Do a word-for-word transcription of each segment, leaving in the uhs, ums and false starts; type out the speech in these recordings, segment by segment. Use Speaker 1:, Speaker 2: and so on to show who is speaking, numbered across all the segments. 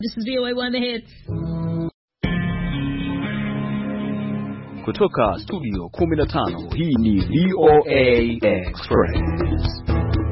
Speaker 1: This is V O A One The Hits.
Speaker 2: Kutoka studio kumi na tano, hii ni V O A Express.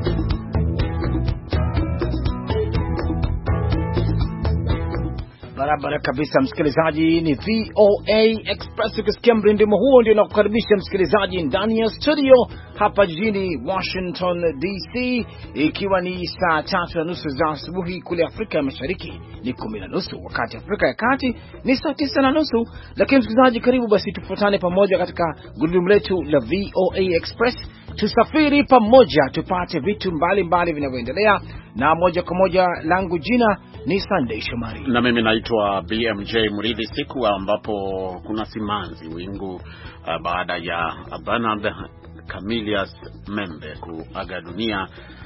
Speaker 3: Barabara kabisa msikilizaji, ni V O A Express. Ukisikia mrindimo huo ndio nakukaribisha msikilizaji ndani ya studio hapa jijini Washington D C, ikiwa ni saa tatu na nusu za asubuhi. Kule Afrika ya Mashariki ni kumi na nusu, wakati Afrika ya Kati ni saa tisa na nusu. Lakini msikilizaji, karibu basi tufuatane pamoja katika gurudumu letu la V O A Express. Tusafiri pamoja tupate vitu mbalimbali vinavyoendelea, na moja kwa moja langu jina ni Sunday Shomari.
Speaker 4: Na mimi naitwa B M J Mridhi. Siku ambapo kuna simanzi wingu uh, baada ya Bernard Camillus Membe kuaga dunia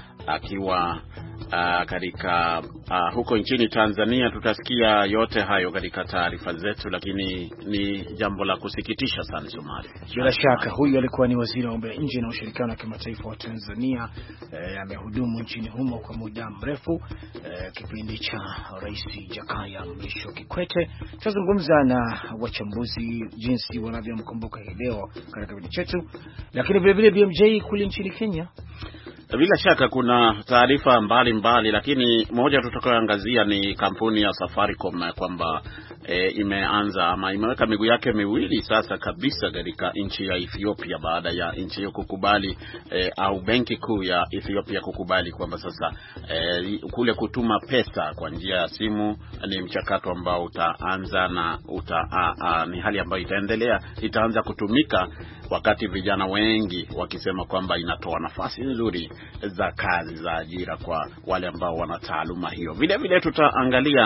Speaker 4: akiwa uh, katika uh, huko nchini Tanzania. Tutasikia yote hayo katika taarifa zetu, lakini ni jambo la kusikitisha sana Somali.
Speaker 3: Bila shaka huyu alikuwa ni waziri wa mambo ya nje na ushirikiano wa kimataifa wa Tanzania. Eh, amehudumu nchini humo kwa muda mrefu, eh, kipindi cha Rais Jakaya Mrisho Kikwete. Tutazungumza na wachambuzi jinsi wanavyomkumbuka hii leo katika kipindi chetu, lakini vile vile B M J kule nchini Kenya.
Speaker 4: Bila shaka kuna taarifa mbalimbali, lakini moja tutakayoangazia ni kampuni ya Safaricom kwamba e, imeanza ama imeweka miguu yake miwili sasa kabisa katika nchi ya Ethiopia baada ya nchi hiyo kukubali e, au benki kuu ya Ethiopia kukubali kwamba sasa e, kule kutuma pesa kwa njia ya simu ni mchakato ambao utaanza na uta, a, a, ni hali ambayo itaendelea, itaanza kutumika, wakati vijana wengi wakisema kwamba inatoa nafasi nzuri za kazi za ajira kwa wale ambao wana taaluma hiyo. Vile vile tutaangalia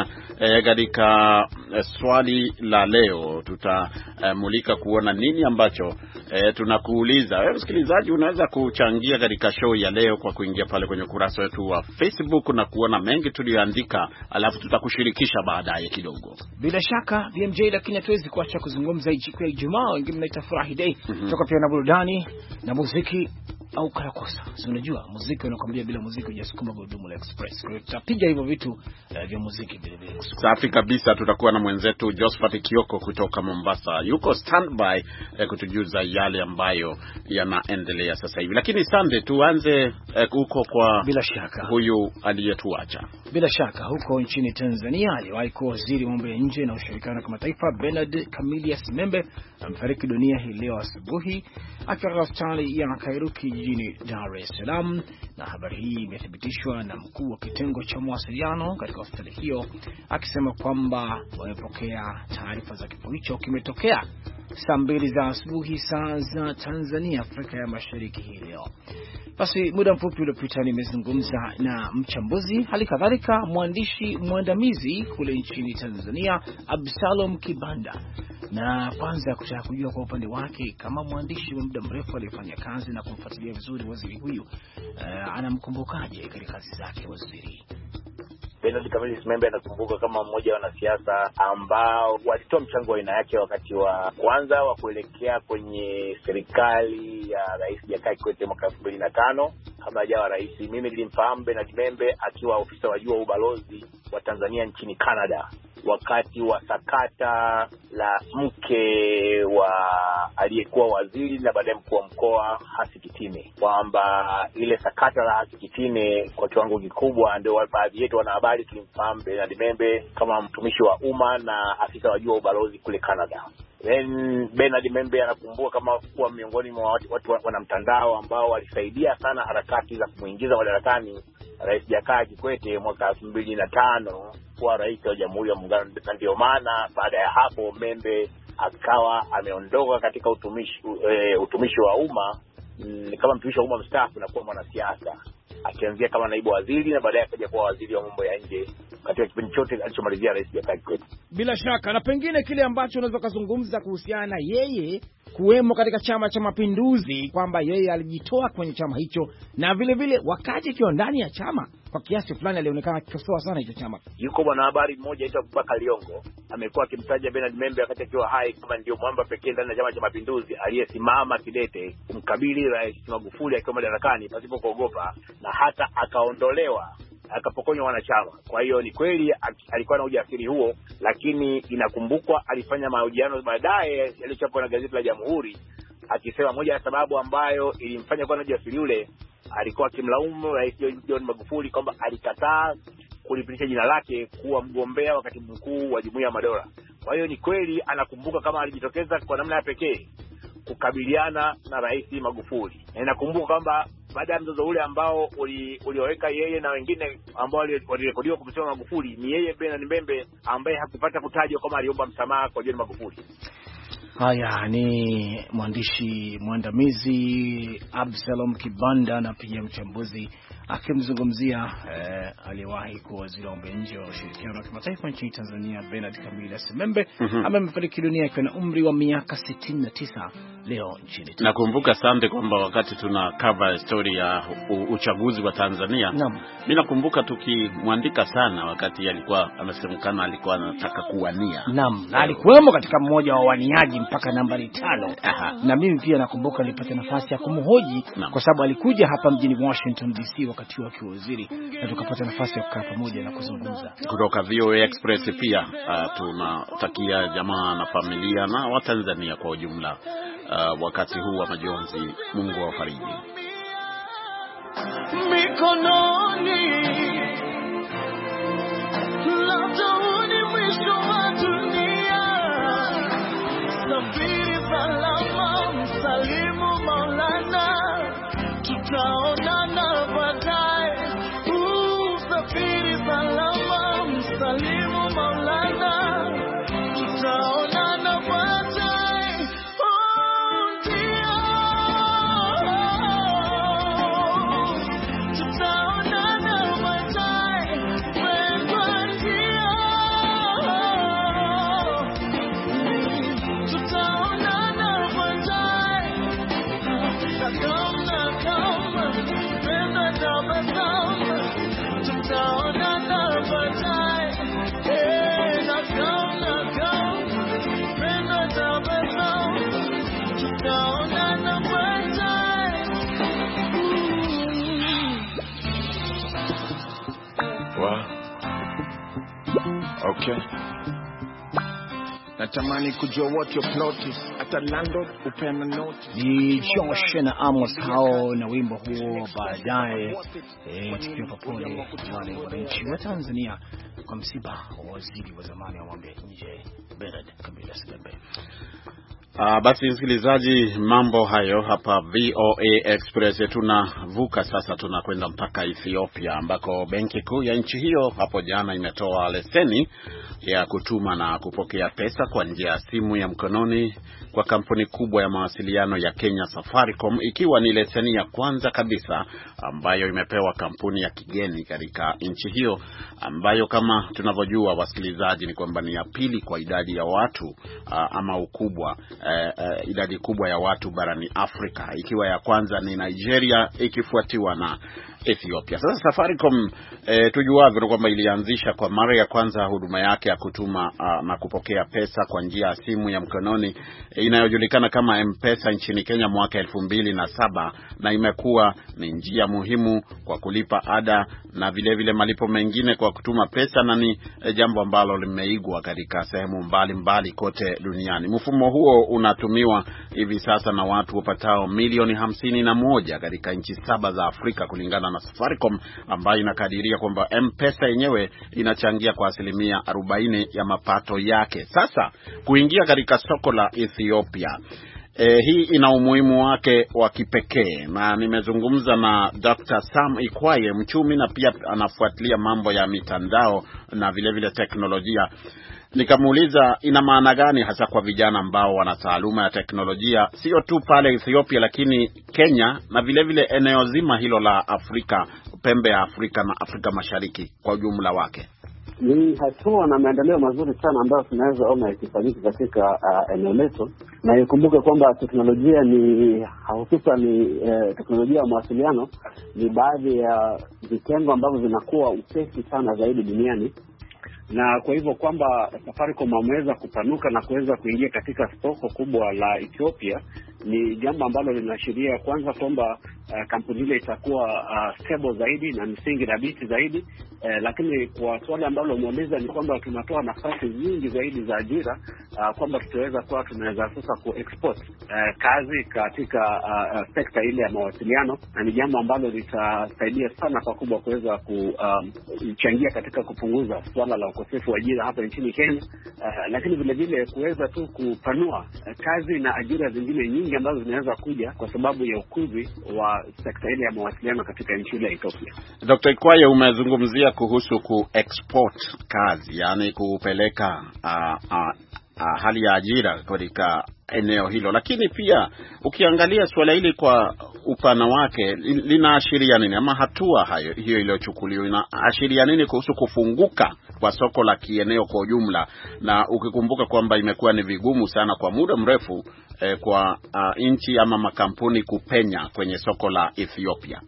Speaker 4: katika e, swali la leo, tutamulika e, kuona nini ambacho e, tunakuuliza wewe msikilizaji. Unaweza kuchangia katika show ya leo kwa kuingia pale kwenye kurasa wetu wa Facebook na kuona mengi tuliyoandika, alafu tutakushirikisha baadaye kidogo.
Speaker 3: Bila shaka B M J, lakini hatuwezi kuacha kuzungumza siku ya Ijumaa, wengine mnaita furahi day. Mm-hmm. Toka pia na burudani na muziki au karakosa. Si unajua muziki unakwambia bila muziki hujasukuma gurudumu la Express. Kwa hiyo tutapiga hivyo vitu uh, vya muziki vile vile.
Speaker 4: Safi kabisa. Tutakuwa na mwenzetu Josephat Kioko kutoka Mombasa, yuko standby eh, kutujuza yale ambayo yanaendelea sasa hivi. Lakini Sunday, tuanze huko eh, kwa
Speaker 3: bila shaka
Speaker 4: huyu aliyetuacha.
Speaker 3: Bila shaka huko nchini Tanzania, aliwahi kuwa waziri wa mambo ya nje na ushirikiano wa kimataifa Bernard Camillus Membe amefariki dunia hii leo asubuhi akiwa hospitali ya Kairuki jijini Dar es Salaam, na habari hii imethibitishwa na mkuu wa kitengo cha mawasiliano katika hospitali hiyo, akisema kwamba wamepokea taarifa za kifo hicho kimetokea saa mbili za asubuhi saa za Tanzania, Afrika ya Mashariki hii leo. Basi muda mfupi uliopita nimezungumza na mchambuzi, hali kadhalika mwandishi mwandamizi kule nchini Tanzania, Absalom Kibanda, na kwanza kutaka kujua kwa upande wake kama mwandishi wa muda mrefu aliyefanya kazi na kumfuatilia vizuri waziri huyu, uh, anamkumbukaje katika kazi zake waziri.
Speaker 5: Bernard Camillus Membe anakumbuka kama mmoja wa wanasiasa ambao walitoa mchango wa aina yake wakati wa kwanza wa kuelekea kwenye serikali ya Rais Jakaya Kikwete mwaka elfu mbili na tano kama hajawa rais. Mimi nilimfahamu Bernard Membe akiwa ofisa wa juu wa ubalozi wa Tanzania nchini Canada wakati wa sakata la mke wa aliyekuwa waziri na baadaye mkuu wa mkoa Hasi Kitime, kwamba ile sakata la Hasi Kitime kwa kiwango kikubwa ndio baadhi yetu wanahabari tulimfahamu Bernard Membe kama mtumishi wa umma na afisa wa juu wa ubalozi kule Canada. Then Bernard Membe anakumbuka kama kuwa miongoni mwa watu, watu wana mtandao ambao walisaidia sana harakati za kumuingiza madarakani Rais Jakaya Kikwete mwaka elfu mbili na tano kuwa rais wa Jamhuri ya Muungano. Na ndio maana baada ya hapo Membe akawa ameondoka katika utumishi e, utumishi wa umma mm, kama mtumishi wa umma mstaafu na kuwa mwanasiasa, akianzia kama naibu waziri na baadaye akaja kuwa waziri wa mambo ya nje katika kipindi chote alichomalizia Rais Jakaya Kikwete.
Speaker 3: Bila shaka, na pengine kile ambacho unaweza kuzungumza kuhusiana na yeye kuwemo katika Chama cha Mapinduzi, kwamba yeye alijitoa kwenye chama hicho, na vile vile wakati akiwa ndani ya chama kwa kiasi fulani alionekana akikosoa sana hicho chama.
Speaker 5: Yuko mwanahabari mmoja aitwa Abubakar Liongo amekuwa akimtaja Bernard Membe wakati akiwa hai kama ndio mwamba pekee ndani ya Chama cha Mapinduzi aliyesimama kidete kumkabili Rais Magufuli akiwa madarakani pasipo kuogopa, na hata akaondolewa akapokonywa wanachama. Kwa hiyo ni kweli alikuwa na ujasiri huo, lakini inakumbukwa alifanya mahojiano baadaye yaliyochapwa na gazeti la Jamhuri akisema moja ya sababu ambayo ilimfanya kuwa na ujasiri ule, alikuwa akimlaumu Rais John Magufuli kwamba alikataa kulipitisha jina lake kuwa mgombea wa katibu mkuu wa Jumuiya ya Madola. Kwa hiyo ni kweli anakumbuka kama alijitokeza kwa namna ya pekee kukabiliana na Rais Magufuli. Na nakumbuka kwamba baada ya mzozo ule ambao ulioweka uli yeye na wengine ambao walirekodiwa kupitia Magufuli, ni yeye Bernard Membe ambaye hakupata kutajwa kama aliomba msamaha kwa John Magufuli.
Speaker 3: Haya ni mwandishi mwandamizi Absalom Kibanda na pia mchambuzi akimzungumzia eh, aliyewahi kuwa waziri wa mambo ya nje wa ushirikiano wa kimataifa nchini Tanzania Bernard Kamila Membe mm-hmm. ambaye amefariki dunia akiwa na umri wa miaka sitini na tisa leo nchini Tanzania.
Speaker 4: Nakumbuka sande kwamba wakati tuna cover story ya uchaguzi wa Tanzania, mimi nakumbuka tukimwandika sana wakati alikuwa amesemekana alikuwa anataka kuwania.
Speaker 3: Naam, na alikuwemo katika mmoja wa waniaji mpaka nambari tano. Aha. Na mimi pia nakumbuka nilipata nafasi ya kumhoji kwa sababu alikuja hapa mjini Washington D C wakati wa waziri, na tukapata nafasi ya kukaa pamoja na kuzungumza.
Speaker 4: Kutoka V O A Express pia uh, tunatakia jamaa na familia na Watanzania kwa ujumla uh, wakati huu wa majonzi. Mungu awafariji.
Speaker 1: Mikononi labda mwisho wa dunia, safiri salama, msalimu Maulana, tutaonana baadaye. Usafiri salama, msalimu Maulana, tutaonana baadaye. Oh dear, tutaonana baadaye. Pendwa dear, tutaonana baadaye. Nakam nakam, pendwa tabasamu, tutaonana baadaye. Eh, nakam nakam, pendwa tabasamu, tutaonana baadaye.
Speaker 6: Wow. Okay. Natamani kujua what your plot is. Hata landlord upena note.
Speaker 3: Ni Josh na Amos hao na wimbo huo baadaye. Eh, tukiwa papole wale wananchi wa Tanzania kwa msiba wa waziri wa zamani wa mambo ya nje Bernard Kamila Membe.
Speaker 4: Uh, basi msikilizaji, mambo hayo hapa V O A Express. Tunavuka sasa, tunakwenda mpaka Ethiopia ambako benki kuu ya nchi hiyo hapo jana imetoa leseni ya kutuma na kupokea pesa kwa njia ya simu ya mkononi kwa kampuni kubwa ya mawasiliano ya Kenya Safaricom, ikiwa ni leseni ya kwanza kabisa ambayo imepewa kampuni ya kigeni katika nchi hiyo, ambayo kama tunavyojua wasikilizaji ni kwamba ni ya pili kwa idadi ya watu uh, ama ukubwa uh, uh, idadi kubwa ya watu barani Afrika, ikiwa ya kwanza ni Nigeria ikifuatiwa na Ethiopia. Sasa Safaricom eh, tujuavyo kwamba ilianzisha kwa mara ya kwanza huduma yake ya kutuma uh, na kupokea pesa kwa njia ya simu ya mkononi eh, inayojulikana kama M-Pesa nchini Kenya mwaka elfu mbili na saba, na imekuwa ni njia muhimu kwa kulipa ada na vile vile malipo mengine kwa kutuma pesa, na ni eh, jambo ambalo limeigwa katika sehemu mbalimbali kote duniani. Mfumo huo unatumiwa hivi sasa na watu wapatao milioni hamsini na moja katika nchi saba za Afrika kulingana na Safaricom, ambayo inakadiria kwamba M-Pesa yenyewe inachangia kwa asilimia arobaini ya mapato yake. Sasa kuingia katika soko la Ethiopia, E, hii ina umuhimu wake wa kipekee, na nimezungumza na Doctor Sam Ikwaye, mchumi na pia anafuatilia mambo ya mitandao na vile vile teknolojia. Nikamuuliza ina maana gani hasa kwa vijana ambao wana taaluma ya teknolojia, sio tu pale Ethiopia lakini Kenya na vile vile eneo zima hilo la Afrika, pembe ya Afrika na Afrika Mashariki kwa ujumla wake.
Speaker 7: Ni hatua na maendeleo mazuri sana ambayo tunaweza ona ikifanyika katika uh, eneo letu, na ikumbuke kwamba teknolojia ni hususan ni uh, teknolojia ya mawasiliano ni baadhi ya vitengo ambavyo vinakuwa upesi sana zaidi duniani, na kwa hivyo kwamba Safaricom wameweza kupanuka na kuweza kuingia katika soko kubwa la Ethiopia ni jambo ambalo linaashiria kwanza kwamba uh, kampuni ile itakuwa uh, stable zaidi na msingi dhabiti zaidi. Uh, lakini kwa swali ambalo umeuliza ni kwamba tunatoa nafasi nyingi zaidi za ajira, uh, kwamba tutaweza kuwa tunaweza sasa ku-export uh, kazi katika uh, uh, sekta ile ya mawasiliano, na ni jambo ambalo litasaidia sana pakubwa kuweza kuchangia um, katika kupunguza swala la ukosefu wa ajira hapa nchini Kenya, uh, lakini vile vile kuweza tu kupanua uh, kazi na ajira zingine nyingi ambazo zinaweza kuja kwa sababu ya ukuzi wa sekta ile ya mawasiliano katika nchi ile ya Ethiopia.
Speaker 4: Doctor Ikwaye, umezungumzia kuhusu ku-export kazi, yani kupeleka uh, uh, uh, hali ya ajira katika eneo hilo, lakini pia ukiangalia swala hili kwa upana wake linaashiria nini, ama hatua hayo hiyo iliyochukuliwa inaashiria nini kuhusu kufunguka kwa soko la kieneo kwa ujumla, na ukikumbuka kwamba imekuwa ni vigumu sana kwa muda mrefu eh, kwa uh, nchi ama makampuni kupenya kwenye soko la Ethiopia?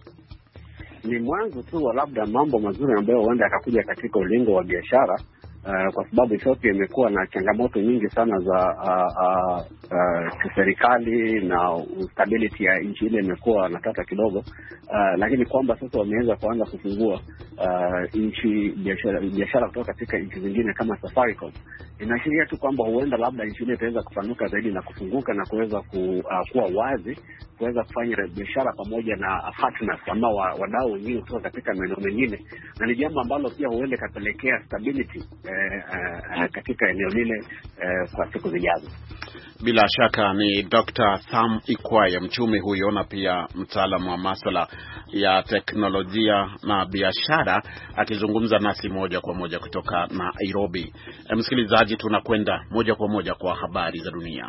Speaker 7: Ni mwanzo tu wa labda mambo mazuri ambayo huenda yakakuja katika ulingo wa biashara. Uh, kwa sababu Ethiopia imekuwa na changamoto nyingi sana za uh, uh, uh, kiserikali na stability ya nchi ile imekuwa na tata kidogo, uh, lakini kwamba sasa wameweza kuanza kufungua uh, nchi biashara biashara kutoka katika nchi zingine kama Safaricom, inaashiria tu kwamba huenda labda nchi ile itaweza kupanuka zaidi na kufunguka na kuweza ku, uh, kuwa wazi kuweza kufanya biashara pamoja na partners ama wadau wengine kutoka katika maeneo mengine, na ni jambo ambalo pia huenda kapelekea stability eh, eh, katika eneo lile eh, kwa siku zijazo.
Speaker 4: Bila shaka ni Doctor Sam Ikwaye, mchumi huyo na pia mtaalamu wa masuala ya teknolojia na biashara, akizungumza nasi moja kwa moja kutoka Nairobi. E, msikilizaji, tunakwenda moja kwa moja kwa habari za dunia.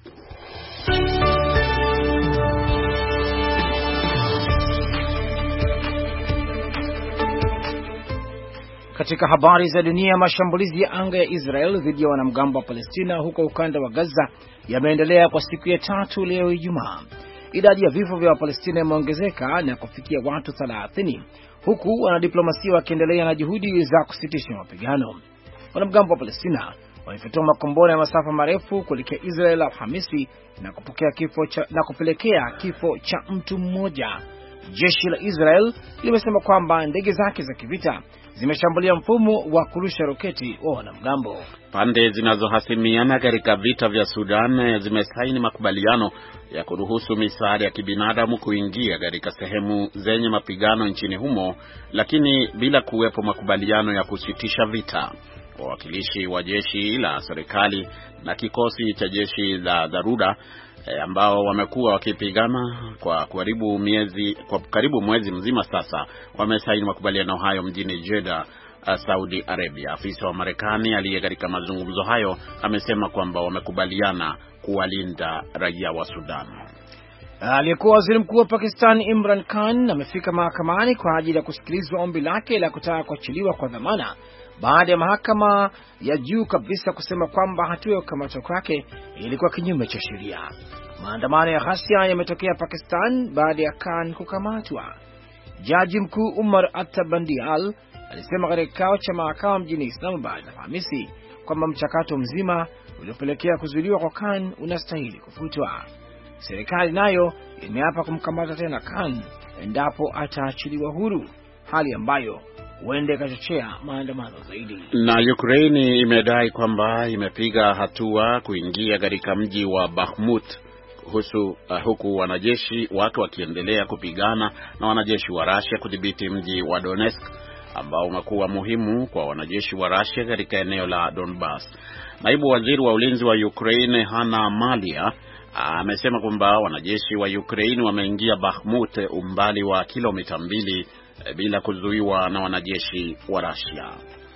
Speaker 3: Katika habari za dunia, mashambulizi ya anga ya Israel dhidi ya wanamgambo wa Palestina huko ukanda wa Gaza yameendelea kwa siku ya tatu leo Ijumaa. Idadi ya vifo vya Wapalestina imeongezeka na kufikia watu thelathini, huku wanadiplomasia wakiendelea na juhudi za kusitisha mapigano. Wanamgambo wa Palestina walifyatua makombora ya masafa marefu kuelekea Israel Alhamisi na kupokea kifo cha, na kupelekea kifo cha mtu mmoja. Jeshi la Israel limesema kwamba ndege zake za kivita zimeshambulia mfumo wa kurusha roketi wa wanamgambo.
Speaker 4: Pande zinazohasimiana katika vita vya Sudan zimesaini makubaliano ya kuruhusu misaada ya kibinadamu kuingia katika sehemu zenye mapigano nchini humo, lakini bila kuwepo makubaliano ya kusitisha vita. Wawakilishi wa jeshi la serikali na kikosi cha jeshi la dharura E, ambao wamekuwa wakipigana kwa karibu miezi kwa karibu mwezi mzima sasa wamesaini makubaliano hayo mjini Jeddah, Saudi Arabia. Afisa wa Marekani aliye katika mazungumzo hayo amesema kwamba wamekubaliana kuwalinda raia wa Sudan.
Speaker 3: Aliyekuwa waziri mkuu wa Pakistan Imran Khan amefika mahakamani kwa ajili ya kusikilizwa ombi lake la kutaka kuachiliwa kwa dhamana baada ya mahakama ya juu kabisa kusema kwamba hatua ya kukamatwa kwake ilikuwa kinyume cha sheria. Maandamano ya ghasia yametokea Pakistan baada ya Khan kukamatwa. Jaji mkuu Umar Atta Bandial alisema katika kikao cha mahakama mjini Islamabad Alhamisi kwamba mchakato mzima uliopelekea kuzuiliwa kwa Khan unastahili kufutwa. Serikali nayo imeapa kumkamata tena Khan endapo ataachiliwa huru, hali ambayo huenda ikachochea maandamano zaidi.
Speaker 4: Na Ukraine imedai kwamba imepiga hatua kuingia katika mji wa Bakhmut husu, uh, huku wanajeshi wake wakiendelea kupigana na wanajeshi wa Russia kudhibiti mji wa Donetsk ambao umekuwa muhimu kwa wanajeshi wa Russia katika eneo la Donbas. Naibu waziri wa ulinzi wa Ukraine Hanna Malia amesema kwamba wanajeshi wa Ukraine wameingia Bakhmut umbali wa kilomita mbili bila kuzuiwa na wanajeshi wa Russia.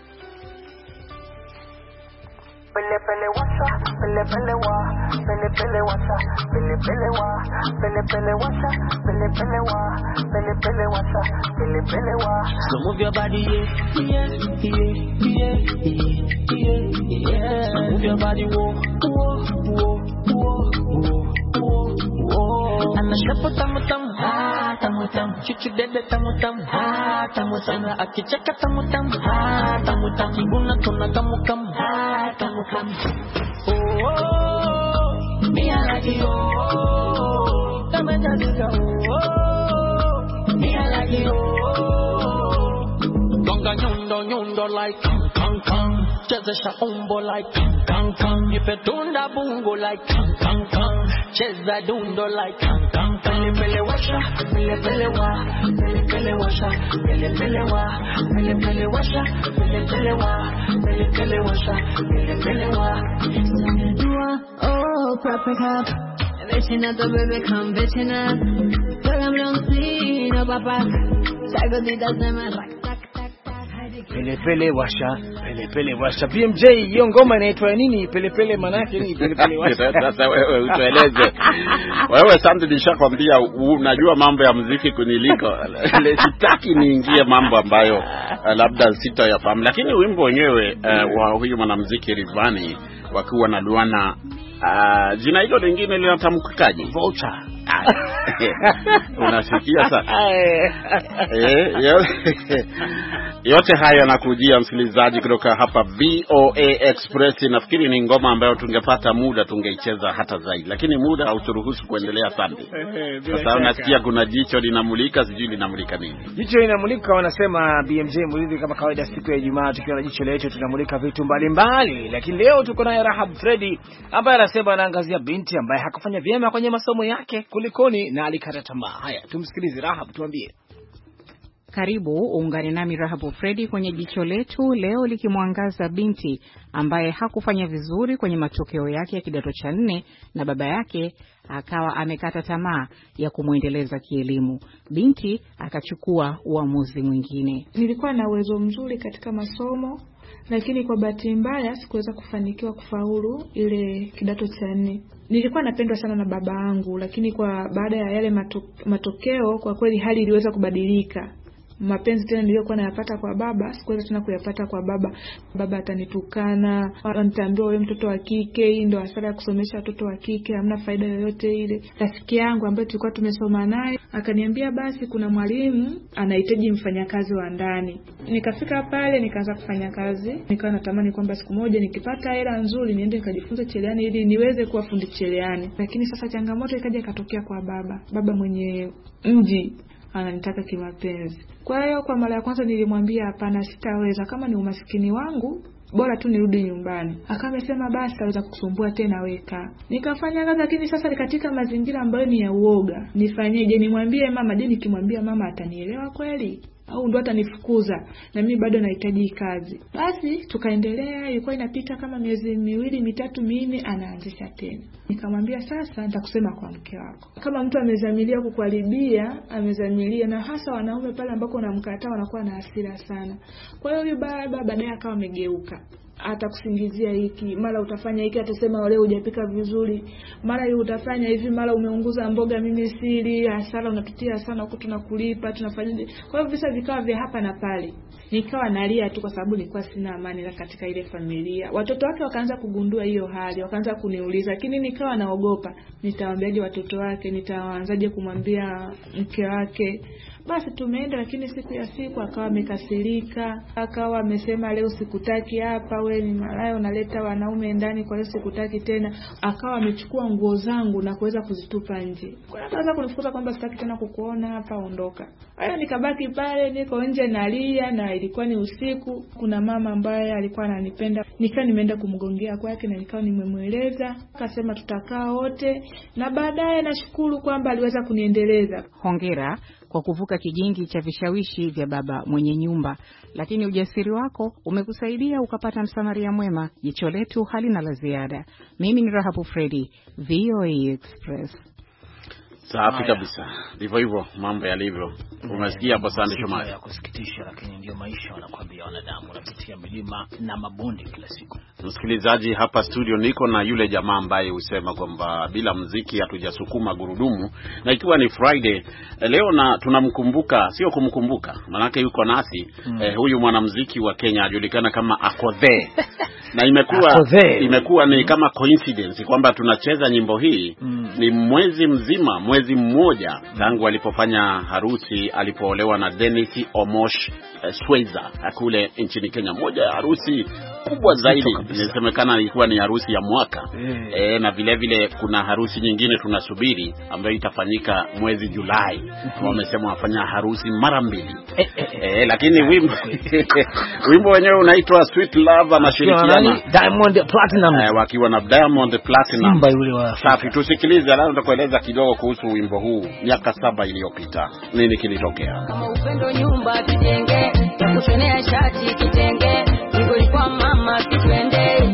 Speaker 1: Pele pele washa, pele pele wa, pele pele washa, pele pele wa, pele pele washa, pele pele wa, pele pele washa, pele pele wa. So move your body, yeah, yeah, yeah, yeah, yeah, yeah. So move your body, whoa, whoa, whoa, whoa, whoa, whoa. And the shepherd tam tam.
Speaker 8: ah tamu tamu, chuchu dede tamu tamu, ah tamu tamu, akicheka tamu tamu, ah tamu tamu, kibuna tuna tamu tamu, ah tamu tamu. Oh, oh, me I like it, oh, tamu tamu, oh, me I like it, oh. Gonga nyundo nyundo like kang kang kang, chezesha umbo like kang kang kang, ipetunda bungo like kang kang kang, cheza dundo like kang kang kang. Pele pele washa, pele pele wa, pele pele washa, pele pele wa, pele pele washa, pele pele wa, pele pele washa, pele pele wa. Dua oh perfect up, bitchin' up the baby come bitchin' up, girl I'm long see no papa, sago di das nema like.
Speaker 3: Pele pele washa, pele pele washa. B M J, hiyo ngoma inaitwa nini? Pele pele manake nini? Pele pele washa.
Speaker 4: Sasa wewe utueleze. Wewe Sandy nishakwambia unajua mambo ya muziki kuniliko. Sitaki niingie mambo ambayo labda sitayafahamu. Lakini wimbo wenyewe uh, wa huyu mwanamuziki Rayvanny wakiwa na Luana, uh, jina hilo lingine linatamkaje?
Speaker 3: Vulture.
Speaker 4: Unasikia sasa? Eh, yote haya yanakujia msikilizaji kutoka hapa V O A Express. Nafikiri ni ngoma ambayo tungepata muda tungeicheza hata zaidi, lakini muda hauturuhusu kuendelea sana. Sasa unasikia kuna jicho linamulika, sijui linamulika nini.
Speaker 3: Jicho linamulika wanasema B M J Muridhi, kama kawaida siku ya Ijumaa tukiwa na jicho letu tunamulika vitu mbalimbali, lakini leo tuko na Rahab Freddy ambaye anasema anaangazia binti ambaye hakufanya vyema kwenye masomo yake, kulikoni na alikata tamaa. Haya, tumsikilize Rahab, tuambie.
Speaker 9: Karibu uungane nami Rahab Freddy kwenye jicho letu leo likimwangaza binti ambaye hakufanya vizuri kwenye matokeo yake ya kidato cha nne na baba yake akawa amekata tamaa ya kumuendeleza kielimu. Binti akachukua uamuzi mwingine.
Speaker 10: Nilikuwa na uwezo mzuri katika masomo, lakini kwa bahati mbaya sikuweza kufanikiwa kufaulu ile kidato cha nne. Nilikuwa napendwa sana na baba yangu, lakini kwa baada ya yale mato, matokeo kwa kweli hali iliweza kubadilika. Mapenzi tena niliyokuwa nayapata kwa baba sikuweza tena kuyapata kwa baba. Baba atanitukana, ananiambia wewe mtoto wa kike, hii ndio hasara ya kusomesha watoto wa kike, hamna faida yoyote ile. Rafiki yangu ambaye tulikuwa tumesoma naye akaniambia basi kuna mwalimu anahitaji mfanyakazi wa ndani. Nikafika pale nikaanza kufanya kazi. Nikawa natamani kwamba siku moja nikipata hela nzuri niende nikajifunze cherehani ili niweze kuwa fundi cherehani. Lakini sasa changamoto ikaja ikatokea kwa baba. Baba mwenye mji ananitaka kimapenzi. Kwa hiyo kwa mara ya kwanza nilimwambia hapana, sitaweza, kama ni umaskini wangu bora tu nirudi nyumbani. Akamesema basi taweza kukusumbua tena weka. Nikafanya kazi, lakini sasa katika mazingira ambayo ni ya uoga. Nifanyeje? Nimwambie mama? Je, nikimwambia mama atanielewa kweli au ndo atanifukuza? Na mimi bado nahitaji kazi. Basi tukaendelea, ilikuwa inapita kama miezi miwili mitatu minne, anaanzisha tena. Nikamwambia sasa nitakusema kwa mke wako. Kama mtu amezamilia kukuharibia, amezamilia, na hasa wanaume pale ambako unamkataa wanakuwa na hasira sana. Kwa hiyo huyu baba baadaye akawa amegeuka. Atakusingizia hiki, mara utafanya hiki, atasema leo hujapika vizuri, mara hiyo utafanya hivi, mara umeunguza mboga mimi siri, hasara unatutia sana huko, tunakulipa, tunafanyaje. Kwa hiyo visa vikawa vya hapa na pale. Nikawa nalia tu kwa sababu nilikuwa sina amani katika ile familia. Watoto wake wakaanza kugundua hiyo hali, wakaanza kuniuliza, lakini nikawa naogopa. Nitawaambiaje watoto wake? Nitaanzaje kumwambia mke wake? Basi tumeenda, lakini siku ya siku akawa amekasirika, akawa amesema leo sikutaki hapa, wewe ni malaya unaleta wanaume ndani, kwa hiyo sikutaki tena. Akawa amechukua nguo zangu na kuweza kuzitupa nje. Kwa hiyo akaanza kunifukuza kwamba sitaki tena kukuona hapa, ondoka. Hayo nikabaki pale niko nje nalia, na ilikuwa ni usiku. Kuna mama ambaye alikuwa ananipenda, nikawa nimeenda kumgongea kwake na nikawa nimemueleza, akasema tutakaa wote, na baadaye nashukuru kwamba aliweza kuniendeleza.
Speaker 9: Hongera kwa kuvuka kigingi cha vishawishi vya baba mwenye nyumba, lakini ujasiri wako umekusaidia ukapata msamaria mwema. Jicho letu halina la ziada. Mimi ni Rahab Freddy, V O A Express.
Speaker 4: Safi kabisa. Ndivyo hivyo mambo yalivyo. Umesikia hapo Sandy Shomari?
Speaker 3: Ya kusikitisha, lakini ndio maisha wanakuambia wanadamu, wanapitia milima na mabonde kila siku.
Speaker 4: Msikilizaji, hapa studio niko na yule jamaa ambaye husema kwamba bila muziki hatujasukuma gurudumu, na ikiwa ni Friday leo na tunamkumbuka, sio kumkumbuka, maana yuko nasi mm. eh, huyu mwanamuziki wa Kenya ajulikana kama Akodhe. Na imekuwa imekuwa ni kama coincidence kwamba tunacheza nyimbo hii mm. ni mwezi mzima, mwezi mmoja tangu alipofanya harusi, alipoolewa na Dennis Omosh uh, Sweza kule nchini Kenya. Moja ya harusi kubwa zaidi, inasemekana ilikuwa ni harusi ya mwaka. Mm. E, na vile vile kuna harusi nyingine tunasubiri ambayo itafanyika mwezi Julai. Mm-hmm. Wamesema wafanya harusi mara mbili. Eh, eh, eh, lakini wimbo wimbo wenyewe unaitwa Sweet Love, anashirikiana
Speaker 3: Diamond Platinum.
Speaker 4: Eh, wakiwa na Diamond Platinum.
Speaker 3: Simba yule wa
Speaker 4: Safi, tusikilize alafu nitakueleza kidogo kuhusu wimbo huu. Miaka saba iliyopita nini kilitokea?
Speaker 11: Kama upendo nyumba tujenge, ya kushonea shati kitenge, niko kwa mama kitwende.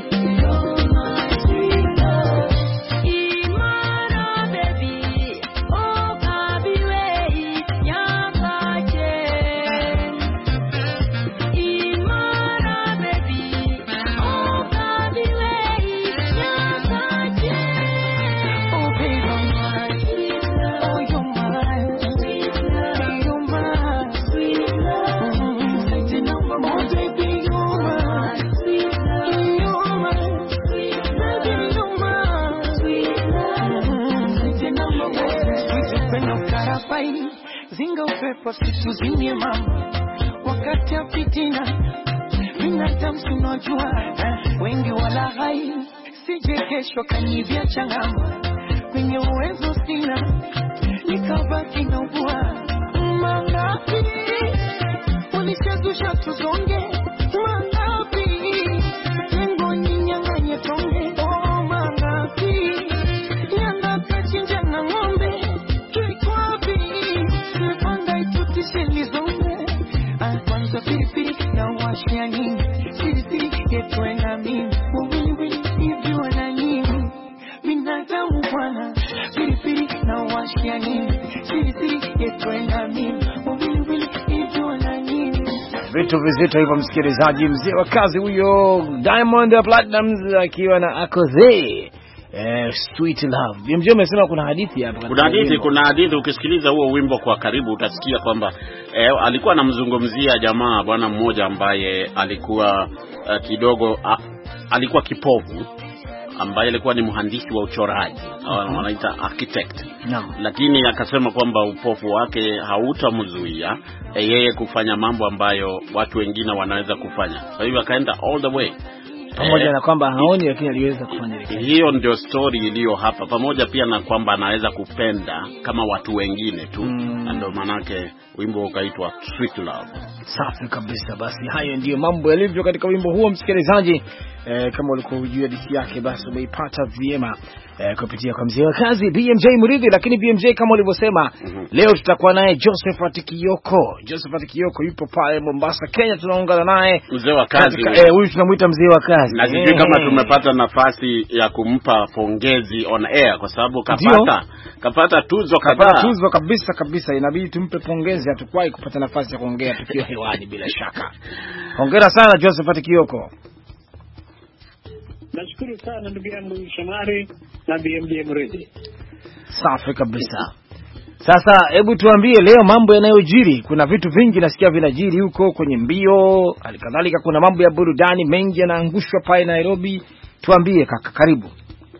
Speaker 11: Zinga upepo situ zinye mama, wakati ya fitina binadamu tunajua wengi wala hai, sije kesho kanivya changama, kwenye uwezo sina nikabaki na ugua. Mangapi ulishazusha tuzonge, mangapi lengo ninyang'anye tonge. Oh, mangapi yanga kachinja na ng'ombe, kwanza pilipili na washia nini, siri yetu na mimi wawili hivi wana nini, binadamu bwana. Pilipili na washia nini, siri yetu na mimi wawili hivi wana nini.
Speaker 3: Vitu vizito hivyo, msikilizaji. Mzee wa kazi huyo Diamond Platinum akiwa na Akoze. Eh, Sweet Love. B M J umesema kuna hadithi hapa.
Speaker 4: Kuna hadithi, kuna hadithi. Ukisikiliza huo wimbo kwa karibu utasikia kwamba eh, alikuwa anamzungumzia jamaa bwana mmoja ambaye alikuwa uh, kidogo uh, alikuwa kipofu, ambaye alikuwa ni mhandisi wa uchoraji, au wanaita architect.
Speaker 3: Naam.
Speaker 4: Lakini akasema kwamba upofu wake hautamzuia eh, yeye kufanya mambo ambayo watu wengine wanaweza kufanya. Kwa hivyo akaenda all the way.
Speaker 3: Pamoja eh, na kwamba haoni lakini aliweza kufanya hivyo.
Speaker 4: Hiyo ndio story iliyo hapa, pamoja pia na kwamba anaweza kupenda kama watu wengine tu. Mm. Ndio manake wimbo ukaitwa Sweet Love.
Speaker 3: Safi kabisa. Basi hayo ndio mambo yalivyo katika wimbo huo, msikilizaji. Eh, kama ulikuwa hujui hadithi yake basi umeipata vyema eh, kupitia kwa mzee wa kazi B M J Muridhi. Lakini B M J kama ulivyosema, mm-hmm. leo tutakuwa naye Josephat Kioko. Josephat Kioko yupo pale Mombasa, Kenya. Tunaungana naye
Speaker 4: mzee wa kazi.
Speaker 3: Eh, huyu tunamuita mzee wa kazi.
Speaker 4: Na sijui kama tumepata nafasi ya kumpa pongezi on air kwa sababu kapata kapata tuzo kadhaa.
Speaker 3: Tuzo kabisa kabisa, inabidi tumpe pongezi. Hatukwai kupata nafasi ya kuongea tukiwa hewani bila shaka. Hongera sana Josephat Kioko.
Speaker 7: Nashukuru sana ndugu yangu Shomari na B M J Muridhi.
Speaker 3: Safi kabisa. Sasa hebu tuambie leo mambo yanayojiri. Kuna vitu vingi nasikia vinajiri huko kwenye mbio, halikadhalika kuna mambo ya burudani mengi yanaangushwa pale Nairobi. Tuambie kaka, karibu.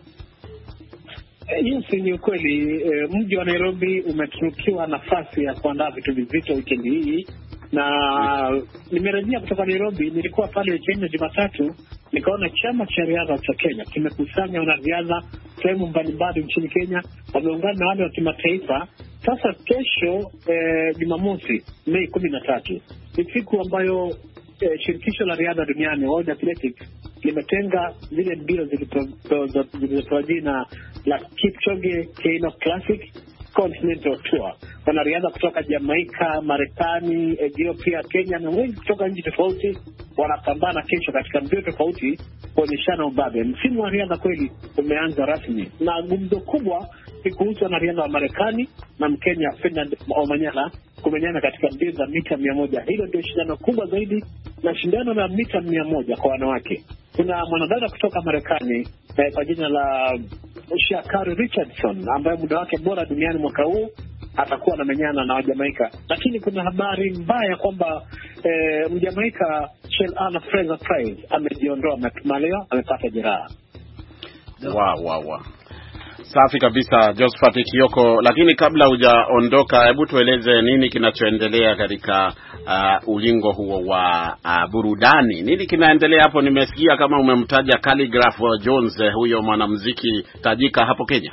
Speaker 7: Yes, ni ukweli. E, mji wa Nairobi umetunukiwa nafasi ya kuandaa vitu vizito weekend hii. Na nimerejea kutoka Nairobi, nilikuwa pale Kenya Jumatatu, nikaona chama cha riadha cha Kenya kimekusanya wanariadha sehemu mbalimbali nchini Kenya, wameungana na wale wa kimataifa. Sasa kesho eh, Jumamosi Mei kumi na tatu ni siku ambayo eh, shirikisho la riadha duniani World Athletics limetenga zile mbio zilizopewa jina la Kipchoge Keino Classic Continental Tour. Wanariadha kutoka Jamaica, Marekani, Ethiopia, Kenya na wengi kutoka nchi tofauti wanapambana kesho katika mbio tofauti kuonyeshana ubabe. Msimu wa riadha kweli umeanza rasmi, na gumzo kubwa ni kuhusu wanariadha wa Marekani na Mkenya Ferdinand Omanyala kumenyana katika mbio za mita mia moja. Hilo ndio shindano kubwa zaidi, na shindano la mita mia moja kwa wanawake. Kuna mwanadada kutoka Marekani eh, kwa jina la Sha'Carri Richardson ambaye muda wake bora duniani mwaka huu atakuwa anamenyana na Wajamaika. Lakini kuna habari mbaya kwamba eh, Mjamaika Rachel Anna Fraser Price amejiondoa mapema leo, amepata jeraha.
Speaker 4: Wow, wow, wow. Safi kabisa Josephat Kioko, lakini kabla hujaondoka, hebu tueleze nini kinachoendelea katika uh, ulingo huo wa uh, burudani. Nini kinaendelea hapo? Nimesikia kama umemtaja Khaligraph Jones, huyo mwanamuziki tajika hapo Kenya.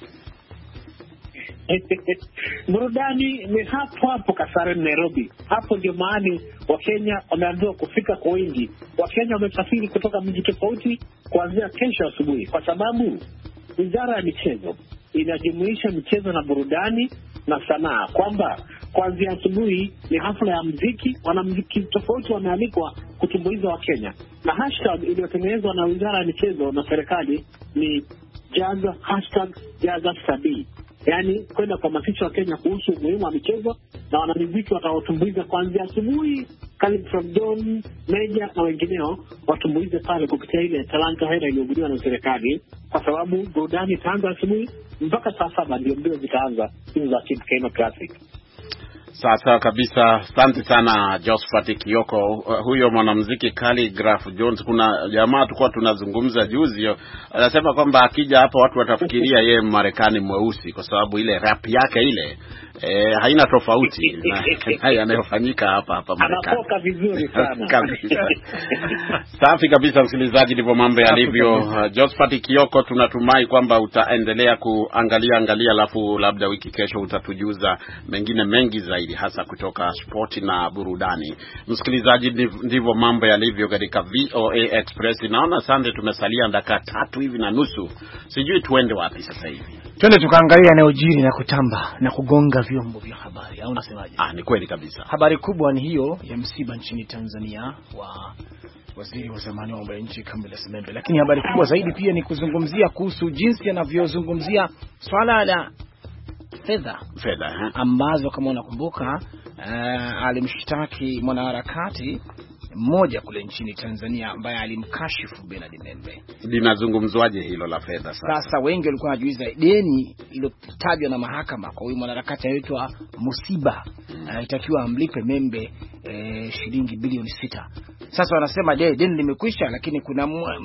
Speaker 7: Burudani ni hapo hapo Kasarani, Nairobi. Hapo ndio mahali Wakenya wameambiwa kufika kwa wingi. Wakenya wamesafiri kutoka miji tofauti kuanzia kesho asubuhi, kwa sababu wizara ya michezo inajumuisha michezo na burudani na sanaa, kwamba kuanzia asubuhi ni hafla ya muziki, wanamuziki tofauti wamealikwa kutumbuiza Wakenya, na hashtag iliyotengenezwa na wizara ya michezo na serikali ni Jaza hashtag Jaza Sabi, yani kwenda kuhamasisha Wakenya kuhusu umuhimu wa michezo, na wanamuziki watawatumbuiza kuanzia asubuhi. Khaligraph Jones, Meja na wengineo watumbuize pale kupitia ile talanta hela iliyogudiwa na serikali, kwa sababu burudani itaanza asubuhi mpaka saa saba ndio mbio zitaanza hizo za Kenya Classic.
Speaker 4: Sasa kabisa, asante sana Josephat Kioko. Uh, huyo mwanamuziki Khaligraph Jones, kuna jamaa tulikuwa tunazungumza juzi, anasema kwamba akija hapa watu watafikiria yeye Marekani mweusi, kwa sababu ile rap yake ile eh, haina tofauti na haya yanayofanyika hapa hapa Marekani.
Speaker 7: Anapoka vizuri sana.
Speaker 4: Kabisa. Safi kabisa msikilizaji, ndivyo mambo yalivyo. Uh, Josephat Kioko, tunatumai kwamba utaendelea kuangalia angalia, alafu labda wiki kesho utatujuza mengine mengi zaidi, hasa kutoka spoti na burudani. Msikilizaji, ndivyo mambo yalivyo katika V O A Express. Naona Sunday tumesalia dakika tatu hivi na nusu. Sijui tuende wapi sasa hivi.
Speaker 3: Twende tukaangalia yanayojiri na kutamba na kugonga vyombo vya habari, au unasemaje?
Speaker 4: Ah, ni kweli kabisa.
Speaker 3: Habari kubwa ni hiyo ya msiba nchini Tanzania wa waziri wa zamani wa mambo ya nje Camillus Membe, lakini habari kubwa zaidi pia ni kuzungumzia kuhusu jinsi anavyozungumzia swala la fedha
Speaker 4: fedha
Speaker 3: ambazo kama unakumbuka uh, alimshtaki mwanaharakati mmoja kule nchini Tanzania ambaye alimkashifu Bernard Membe.
Speaker 4: Linazungumzwaje hilo la fedha sasa?
Speaker 3: Sasa wengi walikuwa wanajiuliza deni iliyotajwa na mahakama kwa huyu mwanaharakati anaitwa Musiba, anatakiwa hmm. amlipe Membe e, shilingi bilioni sita. Sasa wanasema de, deni limekwisha, lakini kuna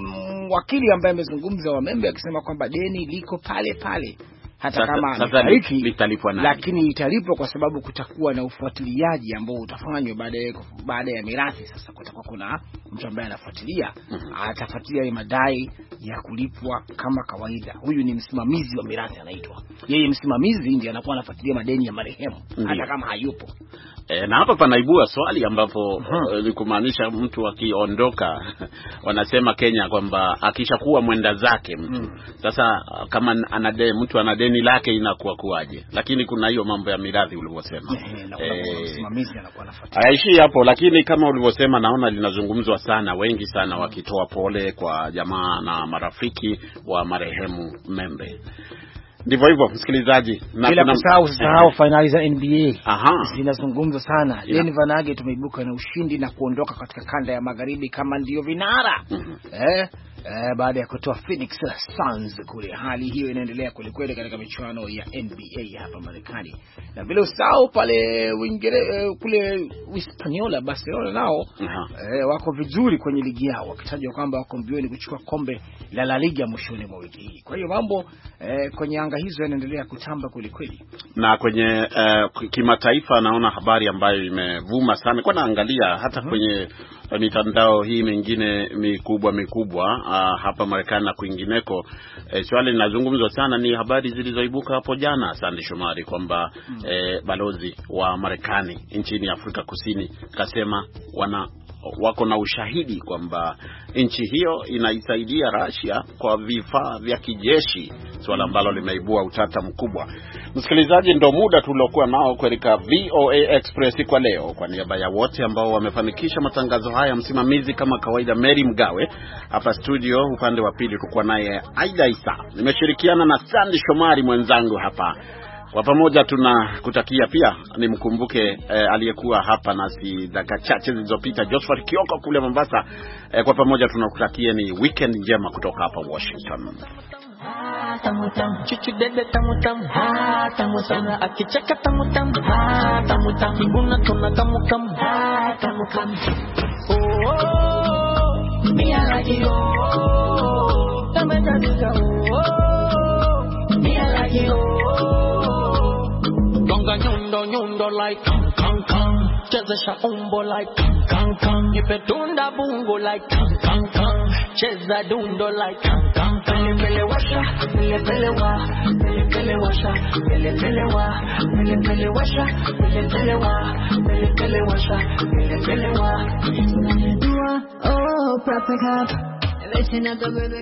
Speaker 3: wakili ambaye amezungumza wa Membe akisema kwamba deni liko pale pale hata sasa, kama amefariki
Speaker 4: litalipwa nani?
Speaker 3: Lakini italipwa kwa sababu kutakuwa na ufuatiliaji ambao utafanywa baada ya baada ya mirathi. Sasa kutakuwa kuna mtu ambaye anafuatilia, mm-hmm. atafuatilia madai ya kulipwa kama kawaida. Huyu ni msimamizi wa mirathi anaitwa. Yeye msimamizi ndiye anakuwa anafuatilia madeni ya marehemu hata kama hayupo.
Speaker 4: E, na hapa panaibua swali ambapo ni uh, kumaanisha mtu akiondoka wanasema Kenya kwamba akishakuwa mwenda zake mtu. Hmm. Sasa kama anade mtu ana deni lake inakuwa kuaje? Lakini kuna hiyo mambo ya mirathi ulivyosema.
Speaker 3: Eh, msimamizi anakuwa anafuatilia.
Speaker 4: Aishi hapo, lakini kama ulivyosema naona linazungumzwa sana, wengi sana wakitoa pole kwa jamaa na marafiki wa marehemu Membe. Ndivyo hivyo msikilizaji,
Speaker 3: na bila kusahau sahau finali za N B A zinazungumzwa sana. Yeah. Denver Nuggets tumeibuka na ushindi na kuondoka katika kanda ya magharibi kama ndio vinara. Mm-hmm. Eh, eh baada ya kutoa Phoenix Suns kule. Hali hiyo inaendelea kwelikweli katika michuano ya N B A hapa Marekani. Na bila usahau pale Uingereza kule Hispaniola, Barcelona nao uh-huh. eh, wako vizuri kwenye ligi yao, wakitajwa kwamba wako mbioni kuchukua kombe la La Liga mwishoni mwa wiki hii. Kwa hiyo mambo eh, kwenye anga hizo yanaendelea kutamba kweli kweli.
Speaker 4: Na kwenye uh, kimataifa naona habari ambayo imevuma sana. Kwa naangalia hata uh-huh. kwenye uh, mitandao hii mingine mikubwa mikubwa uh, hapa Marekani na kwingineko, uh, swali linazungumzwa sana ni habari zilizoibuka hapo jana Sandy Shomari kwamba uh-huh. eh, balozi wa Marekani nchini Afrika Kusini kasema wana wako na ushahidi kwamba nchi hiyo inaisaidia Russia kwa vifaa vya kijeshi, swala ambalo limeibua utata mkubwa. Msikilizaji, ndo muda tuliokuwa nao katika V O A Express kwa leo. Kwa niaba ya wote ambao wamefanikisha matangazo haya, msimamizi kama kawaida Mary Mgawe, hapa studio upande wa pili tulikuwa naye Aida Isa, nimeshirikiana na Sandy Shomari mwenzangu hapa. Kwa pamoja tunakutakia pia nimkumbuke eh, aliyekuwa hapa nasi dakika chache zilizopita Josephat Kioko kule Mombasa. Eh, kwa pamoja tunakutakia ni weekend njema kutoka hapa Washington.
Speaker 8: ha tamu tamu, chuchu dede tamu tamu, ha tamu sana, akicheka tamu tamu, ha tamu tamu, kibuna tuna tamu tamu, ha tamu tamu. Oh, oh, me I like it, oh, tamu tamu, oh, me I like it, oh. Gonga nyundo nyundo like kang kang kang, chezesha umbo like kang kang kang, nipe tunda bungo like kang kang kang, cheza dundo like kang kang kang. Pele pele washa, pele pele wa, pele pele washa, pele pele wa, pele pele washa, pele pele wa, pele pele washa, pele pele wa. Dua oh proper cup, listen to the baby.